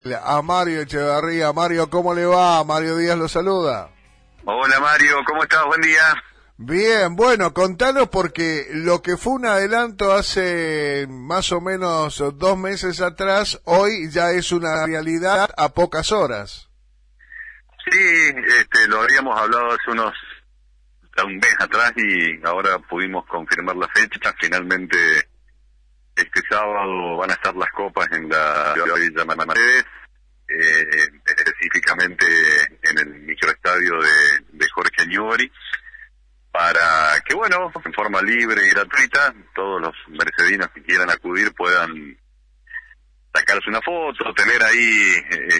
A Mario Echeverría. Mario, ¿cómo le va? Mario Díaz lo saluda. Hola Mario, ¿cómo estás? Buen día. Bien, bueno, contanos porque lo que fue un adelanto hace más o menos 2 meses atrás, hoy ya es una realidad a pocas horas. Sí, lo habíamos hablado hace un mes atrás y ahora pudimos confirmar la fecha. Finalmente, este sábado van a estar las copas en la Villa Mercedes, específicamente en el microestadio de Jorge Newbery, para que, bueno, en forma libre y gratuita, todos los mercedinos que quieran acudir puedan sacarse una foto, tener ahí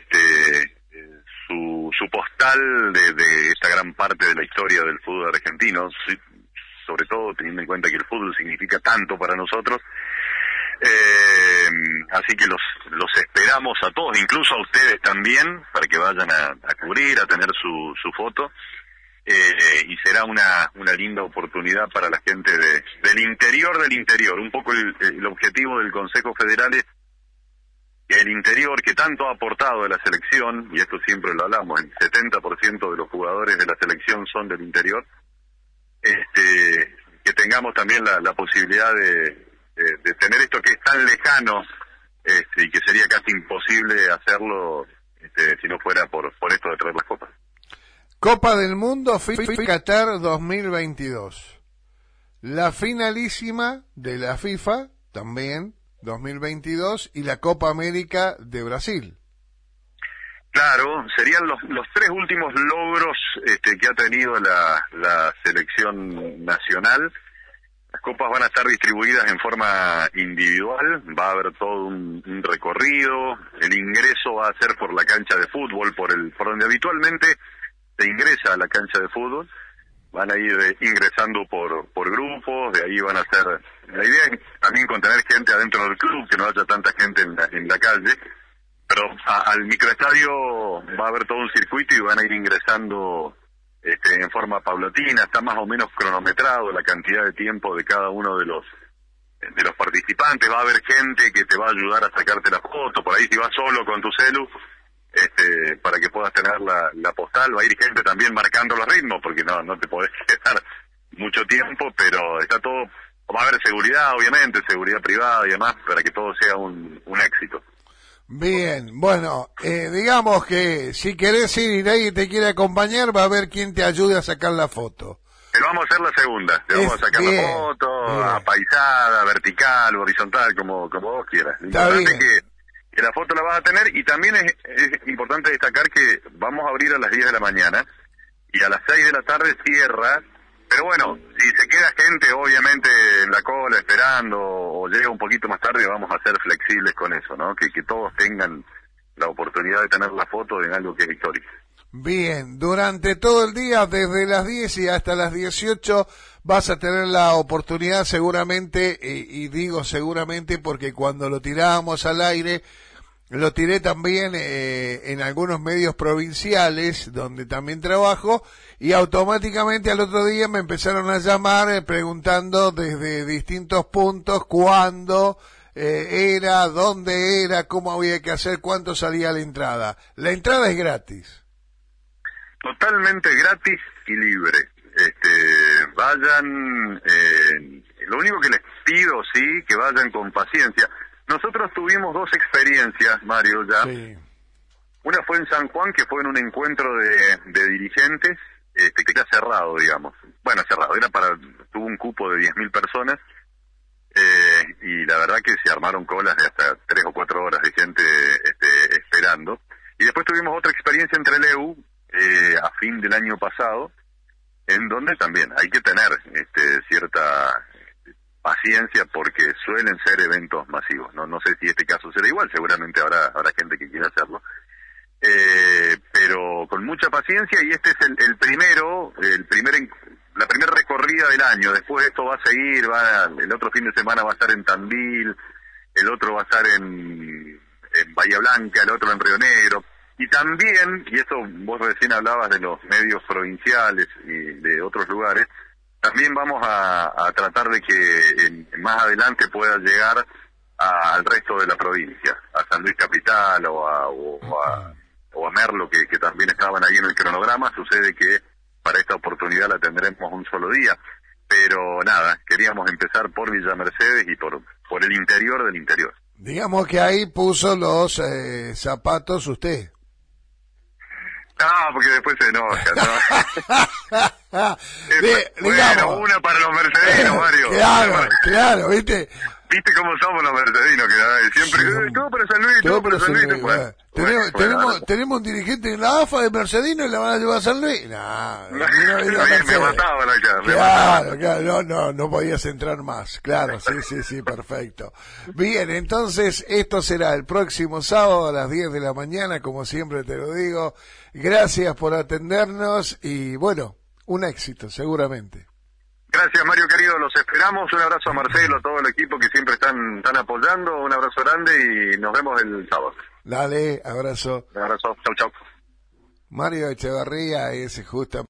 su postal de esta gran parte de la historia del fútbol argentino, sobre todo teniendo en cuenta que el fútbol significa tanto para nosotros. Así que los esperamos a todos, incluso a ustedes también, para que vayan a cubrir, a tener su foto, y será una linda oportunidad para la gente del interior. Un poco el objetivo del Consejo Federal es que el interior, que tanto ha aportado a la selección, y esto siempre lo hablamos, el 70% de los jugadores de la selección son del interior, que tengamos también la posibilidad de tener esto que es tan lejano, y que sería casi imposible hacerlo si no fuera por esto de traer las copas. Copa del Mundo FIFA Qatar 2022. La finalísima de la FIFA también 2022 y la Copa América de Brasil. Claro, serían los 3 últimos logros que ha tenido la selección nacional. Las copas van a estar distribuidas en forma individual, va a haber todo un recorrido, el ingreso va a ser por la cancha de fútbol, por donde habitualmente se ingresa a la cancha de fútbol. Van a ir ingresando por grupos, de ahí van a ser... La idea es también contener gente adentro del club, que no haya tanta gente en la calle, pero al microestadio va a haber todo un circuito y van a ir ingresando en forma paulatina. Está más o menos cronometrado la cantidad de tiempo de cada uno de los participantes. Va a haber gente que te va a ayudar a sacarte la foto, por ahí si vas solo con tu celu, para que puedas tener la postal. Va a ir gente también marcando los ritmos, porque no te podés quedar mucho tiempo, pero está todo, va a haber seguridad, obviamente, seguridad privada y demás, para que todo sea un éxito. Bien, bueno, digamos que si querés ir y nadie te quiere acompañar, va a haber quien te ayude a sacar la foto. Pero vamos a hacer la segunda, te vamos a sacar la foto, apaisada, vertical, horizontal, como vos quieras. Lo importante es que la foto la vas a tener, y también es importante destacar que vamos a abrir a las 10 de la mañana y a las 6 de la tarde cierra. Pero bueno, si se queda gente obviamente en la cola esperando o llega un poquito más tarde, vamos a ser flexibles con eso, ¿no? Que todos tengan la oportunidad de tener la foto en algo que es histórico. Bien, durante todo el día, desde las 10 y hasta las 18, vas a tener la oportunidad seguramente, y digo seguramente porque cuando lo tirábamos al aire, lo tiré también en algunos medios provinciales donde también trabajo, y automáticamente al otro día me empezaron a llamar preguntando desde distintos puntos cuándo era, dónde era, cómo había que hacer, cuánto salía la entrada. La entrada es gratis. Totalmente gratis y libre. Vayan, lo único que les pido, sí, que vayan con paciencia. Nosotros tuvimos 2 experiencias, Mario, ya. Sí. Una fue en San Juan, que fue en un encuentro de dirigentes, que ya cerrado, digamos. Bueno, cerrado, tuvo un cupo de 10.000 personas, y la verdad que se armaron colas de hasta 3 o 4 horas de gente esperando. Y después tuvimos otra experiencia en Trelew, a fin del año pasado, en donde también hay que tener cierta paciencia, porque suelen ser eventos masivos. No sé si este caso será igual, seguramente habrá gente que quiera hacerlo, pero con mucha paciencia. Y este es la primera recorrida del año. Después esto va a seguir, el otro fin de semana va a estar en Tandil, el otro va a estar en Bahía Blanca, el otro en Río Negro. Y también, y esto vos recién hablabas de los medios provinciales y de otros lugares, también vamos a tratar de que más adelante pueda llegar al resto de la provincia, a San Luis Capital o a Merlo, que también estaban ahí en el cronograma. Sucede que para esta oportunidad la tendremos un solo día, pero nada, queríamos empezar por Villa Mercedes y por el interior del interior. Digamos que ahí puso los zapatos usted. No, porque después se enoja, ¿no? Bueno, digamos, una para los mercedinos, Mario. Claro, ¿viste? ¿Viste cómo somos los mercedinos? Que siempre, todo para San Luis, todo para San Luis. Bueno, tenemos un dirigente en la AFA de Mercedino y la van a llevar a San Luis. Me mataban acá. Claro, no podías entrar más. Claro, sí, perfecto. Bien, entonces esto será el próximo sábado a las 10 de la mañana, como siempre te lo digo. Gracias por atendernos y bueno, un éxito, seguramente. Gracias, Mario querido, los esperamos. Un abrazo a Marcelo, a todo el equipo que siempre están apoyando. Un abrazo grande y nos vemos el sábado. Dale, abrazo. Un abrazo, chau. Mario Echeverría es justamente